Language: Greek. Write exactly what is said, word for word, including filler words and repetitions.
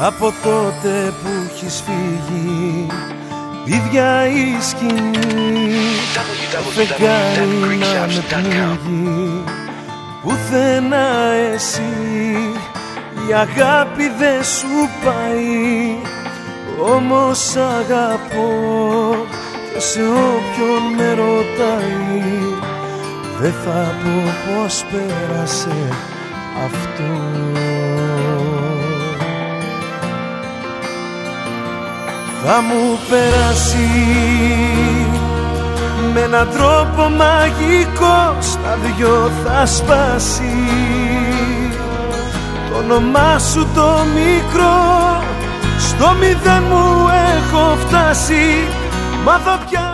Από τότε που έχεις φύγει, ίδια η σκηνή, το φεγγάρι να με πνίγει, πουθενά εσύ, η αγάπη δεν σου πάει. Όμως αγαπώ και σε όποιον με ρωτάει, δεν θα πω πως πέρασε αυτό. Θα μου περάσει με έναν τρόπο μαγικό, στα δυο θα σπάσει το όνομά σου το μικρό. Στο μηδέν μου έχω φτάσει, μάθω πια